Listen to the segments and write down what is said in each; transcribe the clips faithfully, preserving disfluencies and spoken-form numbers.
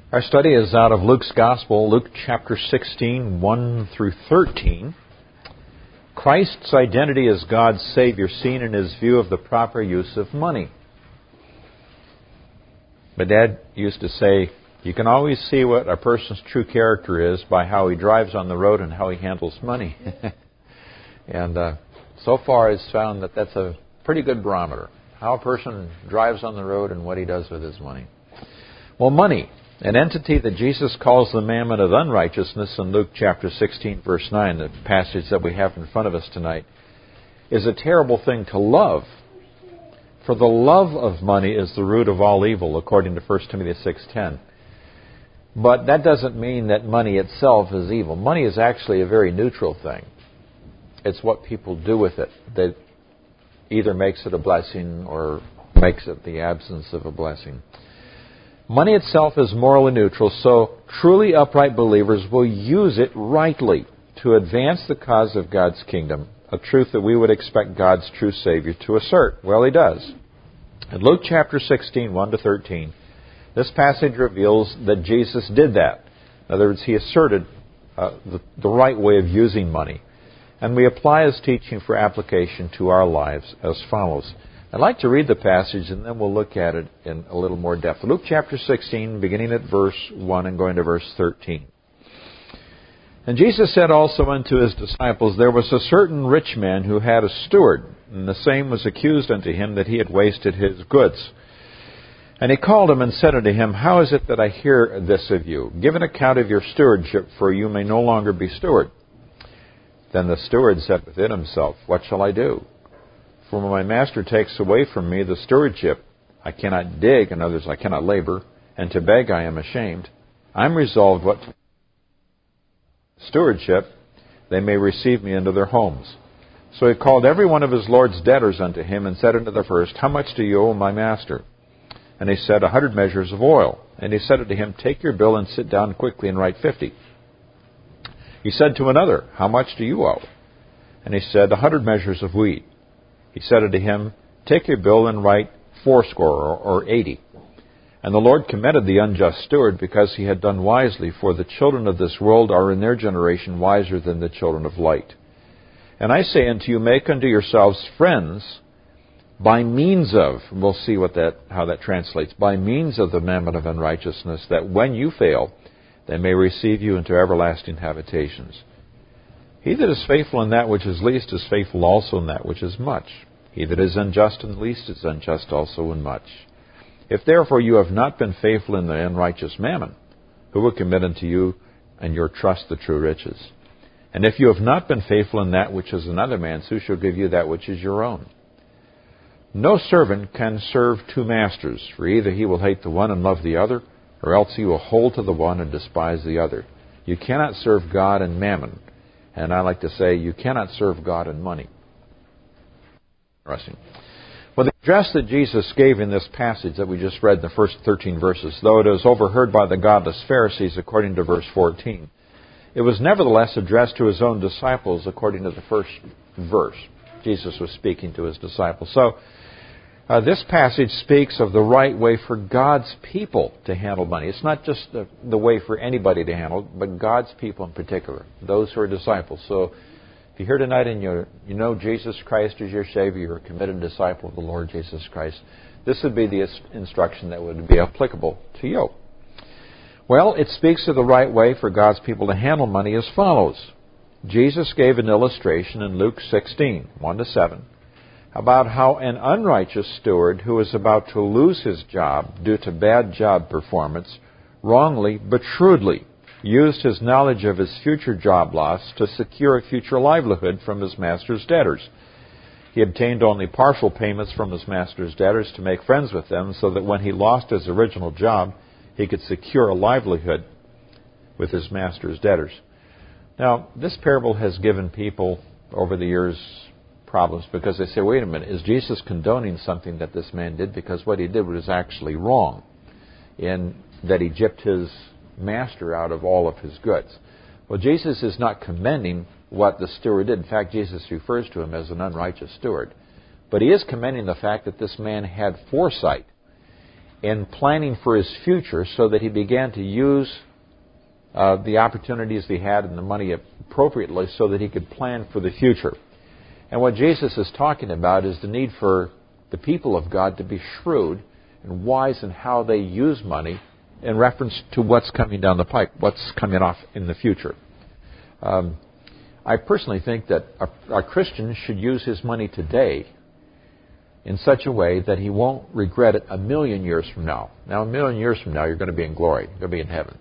Our study is out of Luke's Gospel, Luke chapter sixteen, one through thirteen. Christ's identity as God's Savior seen in his view of the proper use of money. My dad used to say, you can always see what a person's true character is by how he drives on the road and how he handles money. and uh, so far it's found that that's a pretty good barometer. How a person drives on the road and what he does with his money. Well, money, an entity that Jesus calls the mammon of unrighteousness in Luke chapter sixteen, verse nine, the passage that we have in front of us tonight, is a terrible thing to love. For the love of money is the root of all evil, according to First Timothy six ten. But that doesn't mean that money itself is evil. Money is actually a very neutral thing. It's what people do with it that either makes it a blessing or makes it the absence of a blessing. Money itself is morally neutral, so truly upright believers will use it rightly to advance the cause of God's kingdom, a truth that we would expect God's true Savior to assert. Well, he does. In Luke chapter sixteen, one to thirteen, this passage reveals that Jesus did that. In other words, he asserted uh, the, the right way of using money. And we apply his teaching for application to our lives as follows. I'd like to read the passage and then we'll look at it in a little more depth. Luke chapter sixteen, beginning at verse one and going to verse thirteen. And Jesus said also unto his disciples, There was a certain rich man who had a steward, and the same was accused unto him that he had wasted his goods. And he called him and said unto him, How is it that I hear this of you? Give an account of your stewardship, for you may no longer be steward. Then the steward said within himself, What shall I do? For when my master takes away from me the stewardship, I cannot dig, in others I cannot labor, and to beg I am ashamed. I am resolved what to stewardship, they may receive me into their homes. So he called every one of his Lord's debtors unto him, and said unto the first, How much do you owe my master? And he said, A hundred measures of oil. And he said unto him, Take your bill and sit down quickly and write fifty. He said to another, How much do you owe? And he said, A hundred measures of wheat. He said unto him, Take your bill and write fourscore or, or eighty. And the Lord commended the unjust steward, because he had done wisely, for the children of this world are in their generation wiser than the children of light. And I say unto you, make unto yourselves friends by means of, we'll see what that how that translates, by means of the mammon of unrighteousness, that when you fail, they may receive you into everlasting habitations. He that is faithful in that which is least is faithful also in that which is much. He that is unjust in the least is unjust also in much. If therefore you have not been faithful in the unrighteous mammon, who will commit unto you and your trust the true riches? And if you have not been faithful in that which is another man's, who shall give you that which is your own? No servant can serve two masters, for either he will hate the one and love the other, or else he will hold to the one and despise the other. You cannot serve God and mammon. And I like to say, you cannot serve God and money. Interesting. Well, the address that Jesus gave in this passage that we just read in the first thirteen verses, though it is overheard by the godless Pharisees, according to verse fourteen, it was nevertheless addressed to his own disciples, according to the first verse. Jesus was speaking to his disciples. So, Uh, this passage speaks of the right way for God's people to handle money. It's not just the, the way for anybody to handle, but God's people in particular, those who are disciples. So if you're here tonight and you you know Jesus Christ is your Savior, you're a committed disciple of the Lord Jesus Christ, this would be the instruction that would be applicable to you. Well, it speaks of the right way for God's people to handle money as follows. Jesus gave an illustration in Luke sixteen, one to seven. About how an unrighteous steward who is about to lose his job due to bad job performance wrongly but shrewdly used his knowledge of his future job loss to secure a future livelihood from his master's debtors. He obtained only partial payments from his master's debtors to make friends with them, so that when he lost his original job, he could secure a livelihood with his master's debtors. Now, this parable has given people over the years problems, because they say, wait a minute, is Jesus condoning something that this man did? Because what he did was actually wrong, in that he gypped his master out of all of his goods. Well, Jesus is not commending what the steward did. In fact, Jesus refers to him as an unrighteous steward. But he is commending the fact that this man had foresight in planning for his future so that he began to use uh, the opportunities he had and the money appropriately so that he could plan for the future. And what Jesus is talking about is the need for the people of God to be shrewd and wise in how they use money in reference to what's coming down the pike, what's coming off in the future. Um, I personally think that a, a Christian should use his money today in such a way that he won't regret it a million years from now. Now, a million years from now, you're going to be in glory. You're going to be in heaven.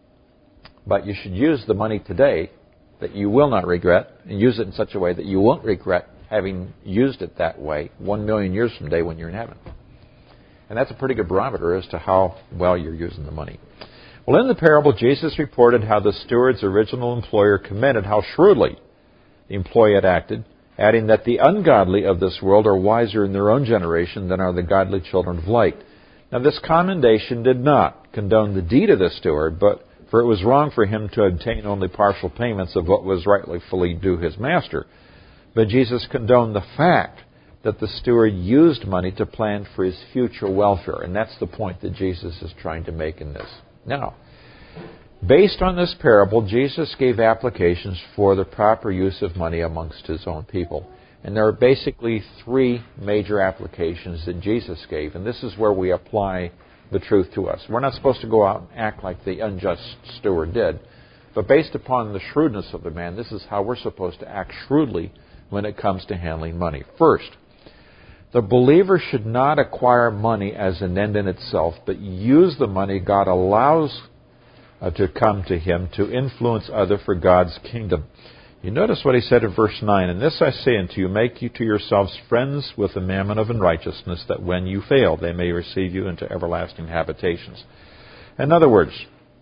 But you should use the money today that you will not regret, and use it in such a way that you won't regret having used it that way one million years from today when you're in heaven. And that's a pretty good barometer as to how well you're using the money. Well, in the parable, Jesus reported how the steward's original employer commended how shrewdly the employee had acted, adding that the ungodly of this world are wiser in their own generation than are the godly children of light. Now, this commendation did not condone the deed of the steward, but for it was wrong for him to obtain only partial payments of what was rightfully due his master. But Jesus condoned the fact that the steward used money to plan for his future welfare. And that's the point that Jesus is trying to make in this. Now, based on this parable, Jesus gave applications for the proper use of money amongst his own people. And there are basically three major applications that Jesus gave. And this is where we apply the truth to us. We're not supposed to go out and act like the unjust steward did. But based upon the shrewdness of the man, this is how we're supposed to act shrewdly when it comes to handling money. First, the believer should not acquire money as an end in itself, but use the money God allows uh, to come to him to influence others for God's kingdom. You notice what he said in verse nine, "And this I say unto you, make you to yourselves friends with the mammon of unrighteousness, that when you fail, they may receive you into everlasting habitations." In other words,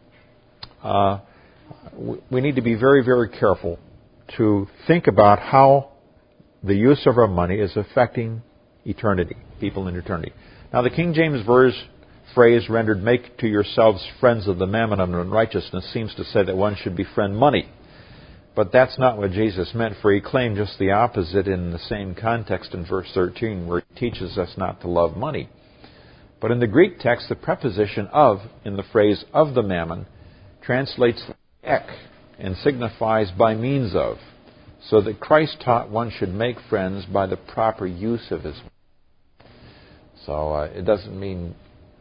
uh, we need to be very, very careful to think about how the use of our money is affecting eternity, people in eternity. Now, the King James Version phrase rendered, "make to yourselves friends of the mammon of unrighteousness," seems to say that one should befriend money. But that's not what Jesus meant, for he claimed just the opposite in the same context in verse thirteen, where he teaches us not to love money. But in the Greek text, the preposition of, in the phrase of the mammon, translates ek and signifies by means of, so that Christ taught one should make friends by the proper use of his money. So uh, it doesn't mean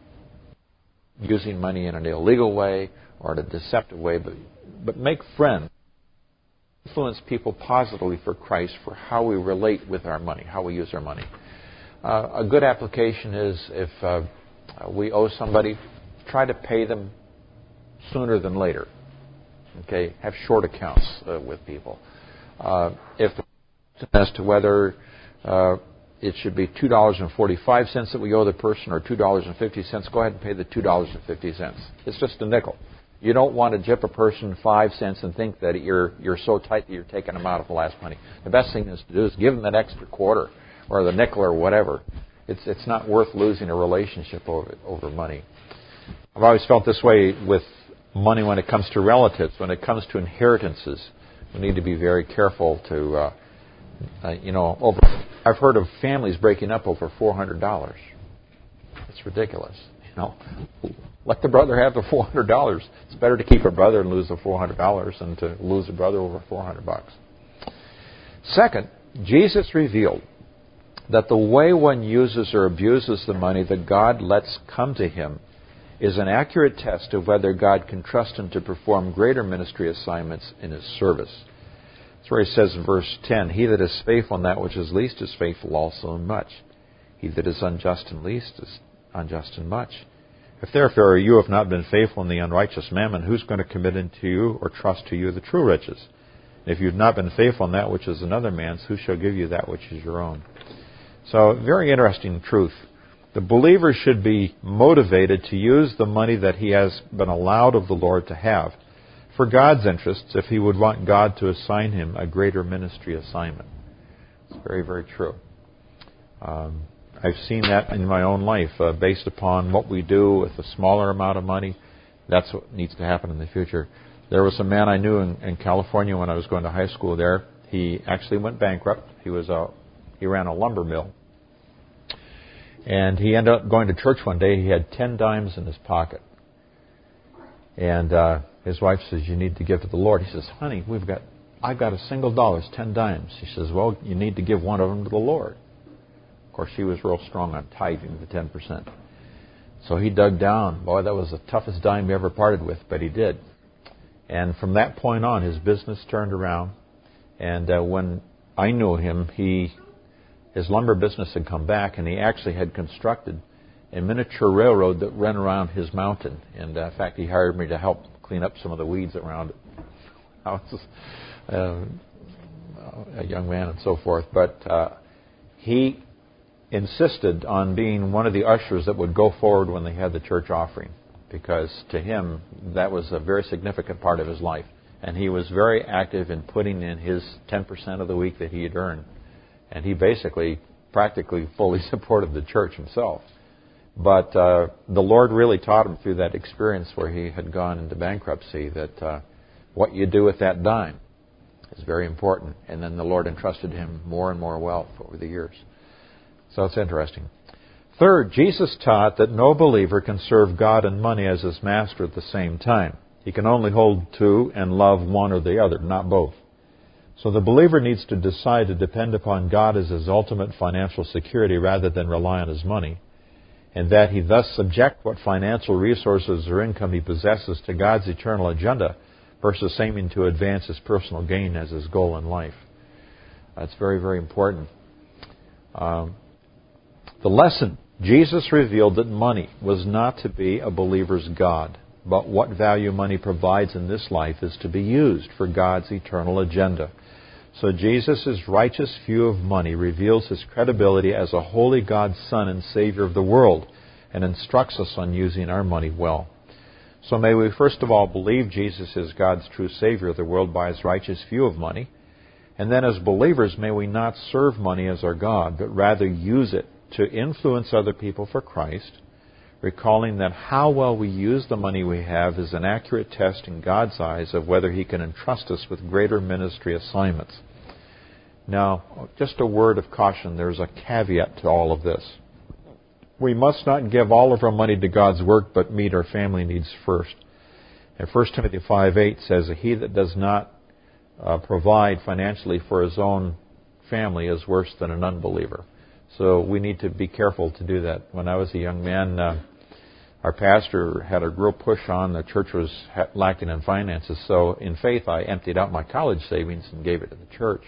using money in an illegal way or in a deceptive way, but, but make friends. Influence people positively for Christ for how we relate with our money, how we use our money. Uh, a good application is if uh, we owe somebody, try to pay them sooner than later. Okay, have short accounts uh, with people. Uh, if as to whether uh, it should be two dollars and forty-five cents that we owe the person or two dollars and fifty cents, go ahead and pay the two dollars and fifty cents. It's just a nickel. You don't want to jip a person five cents and think that you're you're so tight that you're taking them out of the last money. The best thing is to do is give them that extra quarter or the nickel or whatever. It's it's not worth losing a relationship over over money. I've always felt this way with money when it comes to relatives. When it comes to inheritances, we need to be very careful to, uh, uh, you know, over. I've heard of families breaking up over four hundred dollars. It's ridiculous, you know. Let the brother have the four hundred dollars. It's better to keep a brother and lose the four hundred dollars than to lose a brother over four hundred bucks. Second, Jesus revealed that the way one uses or abuses the money that God lets come to him is an accurate test of whether God can trust him to perform greater ministry assignments in his service. That's where he says in verse ten, "He that is faithful in that which is least is faithful also in much. He that is unjust in least is unjust in much. If therefore you have not been faithful in the unrighteous mammon, who's going to commit into you or trust to you the true riches? If you've not been faithful in that which is another man's, who shall give you that which is your own?" So, very interesting truth. The believer should be motivated to use the money that he has been allowed of the Lord to have for God's interests if he would want God to assign him a greater ministry assignment. It's very, very true. Um, I've seen that in my own life. Uh, based upon what we do with a smaller amount of money, that's what needs to happen in the future. There was a man I knew in, in California when I was going to high school there. He actually went bankrupt. He was a, he ran a lumber mill. And he ended up going to church one day. He had ten dimes in his pocket. And uh, his wife says, you need to give to the Lord. He says, honey, we've got, I've got a single dollar. It's ten dimes. She says, well, you need to give one of them to the Lord. Of course, she was real strong on tithing, the ten percent. So he dug down. Boy, that was the toughest dime he ever parted with, but he did. And from that point on, his business turned around. And uh, when I knew him, he his lumber business had come back, and he actually had constructed a miniature railroad that ran around his mountain. And uh, in fact, he hired me to help clean up some of the weeds around it. I was uh, a young man and so forth. But uh, he insisted on being one of the ushers that would go forward when they had the church offering, because to him that was a very significant part of his life. And he was very active in putting in his ten percent of the week that he had earned. And he basically, practically fully supported the church himself. But uh, the Lord really taught him through that experience where he had gone into bankruptcy that uh, what you do with that dime is very important. And then the Lord entrusted him more and more wealth over the years. So it's interesting. Third, Jesus taught that no believer can serve God and money as his master at the same time. He can only hold to and love one or the other, not both. So the believer needs to decide to depend upon God as his ultimate financial security rather than rely on his money, and that he thus subject what financial resources or income he possesses to God's eternal agenda versus aiming to advance his personal gain as his goal in life. That's very, very important. Um, the lesson, Jesus revealed that money was not to be a believer's God, but what value money provides in this life is to be used for God's eternal agenda. So Jesus' righteous view of money reveals his credibility as a holy God's Son and Savior of the world, and instructs us on using our money well. So may we first of all believe Jesus is God's true Savior of the world by his righteous view of money. And then as believers, may we not serve money as our God, but rather use it to influence other people for Christ, recalling that how well we use the money we have is an accurate test in God's eyes of whether he can entrust us with greater ministry assignments. Now, just a word of caution. There's a caveat to all of this. We must not give all of our money to God's work, but meet our family needs first. And First Timothy five eight says, he that does not uh, provide financially for his own family is worse than an unbeliever. So we need to be careful to do that. When I was a young man, uh, our pastor had a real push on. The church was lacking in finances. So in faith, I emptied out my college savings and gave it to the church.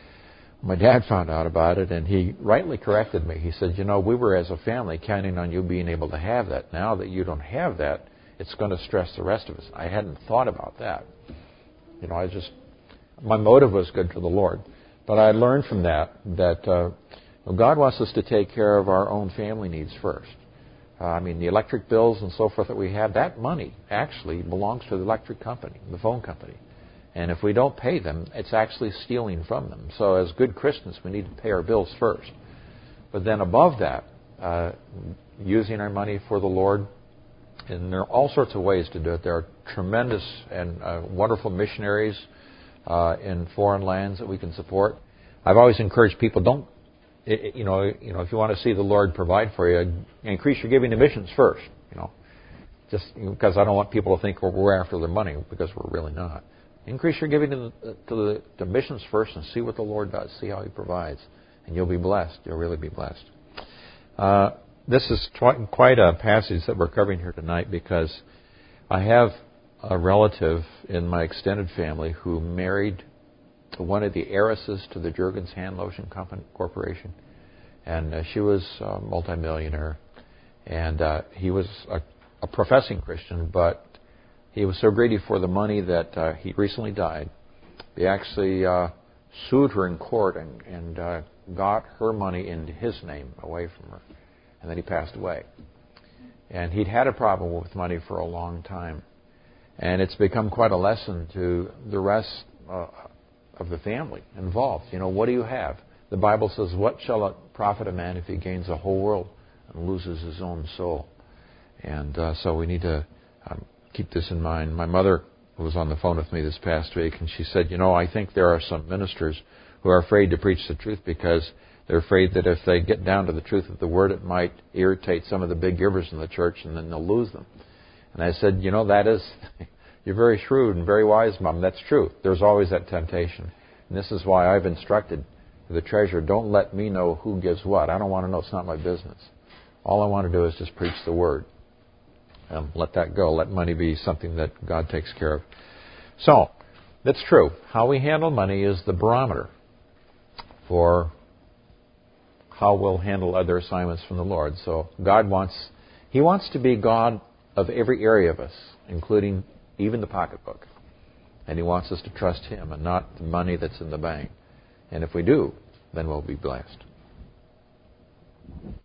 My dad found out about it, and he rightly corrected me. He said, you know, we were as a family counting on you being able to have that. Now that you don't have that, it's going to stress the rest of us. I hadn't thought about that. You know, I just, my motive was good for the Lord. But I learned from that that uh, God wants us to take care of our own family needs first. Uh, I mean, the electric bills and so forth that we have, that money actually belongs to the electric company, the phone company. And if we don't pay them, it's actually stealing from them. So as good Christians, we need to pay our bills first. But then above that, uh, using our money for the Lord, and there are all sorts of ways to do it. There are tremendous and uh, wonderful missionaries uh, in foreign lands that we can support. I've always encouraged people, don't, you know, you know, if you want to see the Lord provide for you, increase your giving to missions first. You know, just because I don't want people to think well, we're after their money, because we're really not. Increase your giving to the, to the to missions first and see what the Lord does. See how he provides. And you'll be blessed. You'll really be blessed. Uh, this is tw- quite a passage that we're covering here tonight, because I have a relative in my extended family who married one of the heiresses to the Jergens Hand Lotion Company Corporation. And uh, she was a multimillionaire. And uh, he was a, a professing Christian, but he was so greedy for the money that uh, he recently died. He actually uh, sued her in court and, and uh, got her money into his name away from her. And then he passed away. And he'd had a problem with money for a long time. And it's become quite a lesson to the rest uh, of the family involved. You know, what do you have? The Bible says, what shall it profit a man if he gains the whole world and loses his own soul? And uh, so we need to Um, keep this in mind. My mother was on the phone with me this past week, and she said, you know, I think there are some ministers who are afraid to preach the truth because They're afraid that if they get down to the truth of the Word, it might irritate some of the big givers in the church, and then they'll lose them. And I said, you know, that is, you're very shrewd and very wise, Mom. That's true. There's always that temptation. And this is why I've instructed the treasurer, don't let me know who gives what. I don't want to know. It's not my business. All I want to do is just preach the Word. Um, let that go. Let money be something that God takes care of. So, that's true. How we handle money is the barometer for how we'll handle other assignments from the Lord. So God wants, He wants to be God of every area of us, including even the pocketbook. And He wants us to trust Him and not the money that's in the bank. And if we do, then we'll be blessed.